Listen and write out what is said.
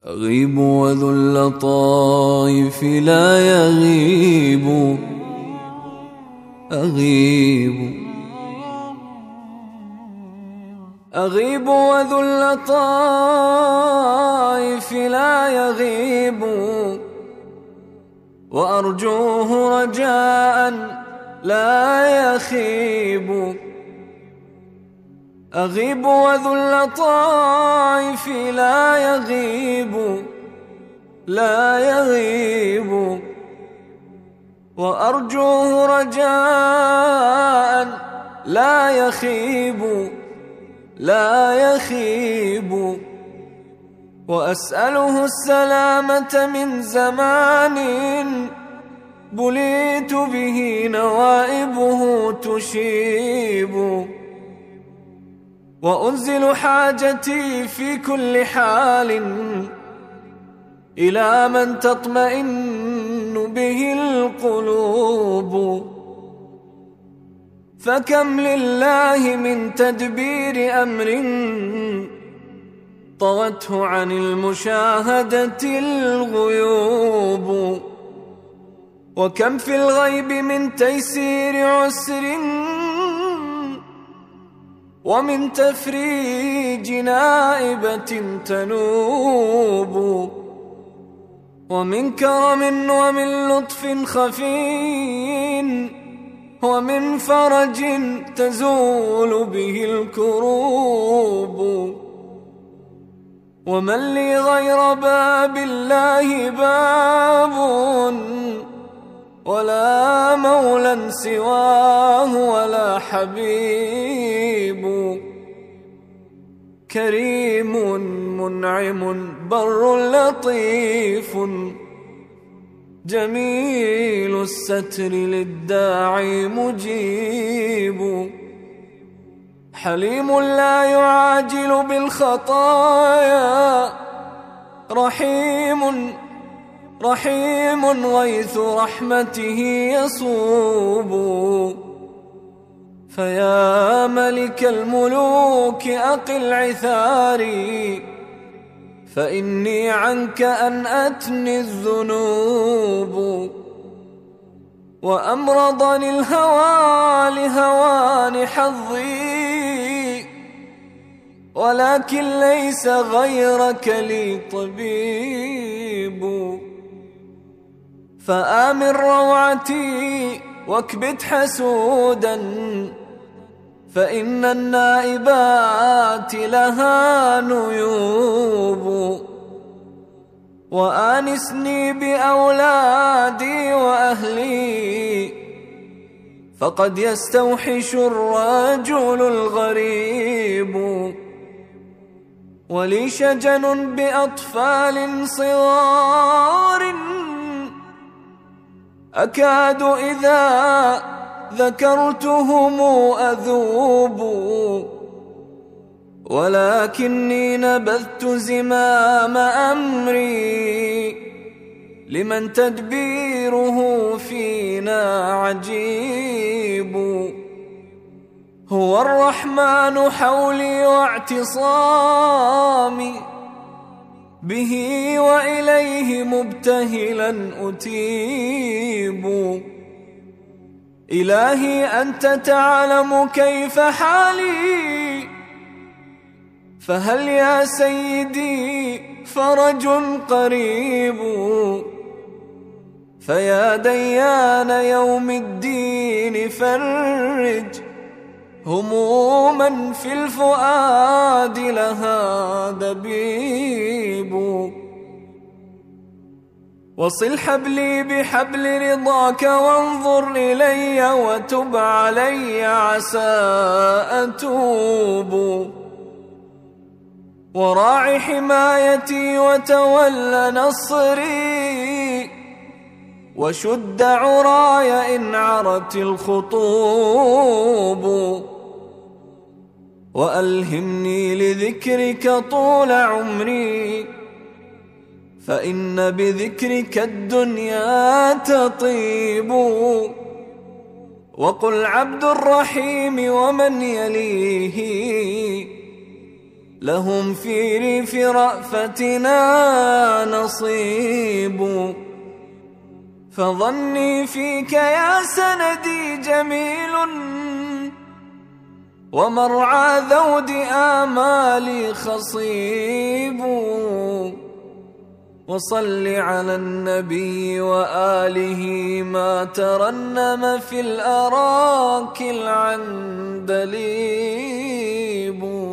أغيب وذو اللطائف لا يغيب. أغيب وذو اللطائف لا يغيب، وأرجوه رجاء لا يخيب. أغيب وذو اللطائف لا يغيب، وأرجوه رجاء لا يخيب. وأسأله السلامة من زمان بليت به نوائبه تشيب. وأنزل حاجتي في كل حال إلى من تطمئن به القلوب. فكم لله من تدبير أمر طوته عن المشاهدة الغيوب. وكم في الغيب من تيسير عسر ومن تفريج نائبة تنوب. ومن كرم ومن لطف خفي ومن فرج تزول به الكروب. ومن لي غير باب الله باب ولا مولى سواه ولا حبيب. كريم منعم بر لطيف جميل الستر للداعي مجيب. حليم لا يعاجل بالخطايا رحيم غيث رحمته يصوب. فيا ملك الملوك أقل عثاري فإني عنك أنأتني الذنوب. وأمرضني الهوى لهوان حظي ولكن ليس غيرك لي طبيب. فآمن روعتي واكبت حسودا فإن النائبات لها نيوب. وآنسني بأولادي وأهلي فقد يستوحش الرجل الغريب. ولي شجن بأطفال صغار أكاد إذا ذكرتهم أذوب. ولكني نبذت زمام أمري لمن تدبيره فينا عجيب. هو الرحمن حولي واعتصامي به وإليه مبتهلا أتيب. إلهي أنت تعلم كيف حالي فهل يا سيدي فرج قريب. فيا ديان يوم الدين فرج هموما في الفؤاد لها دبيب. وصل حبلي بحبل رضاك وانظر إلي وتب علي عسى أتوب. وراعي حمايتي وتول نصري وشد عراي إن عرت الخطوب. وألهمني لذكرك طول عمري فإن بذكرك الدنيا تطيب. وقل عبد الرحيم ومن يليه لهم في ريف رأفتنا نصيب. فظني فيك يا سندي جميل، ومرعى ذود آمالي خصيب. وصل على النبي وآله ما ترنم في الأراك العندليب.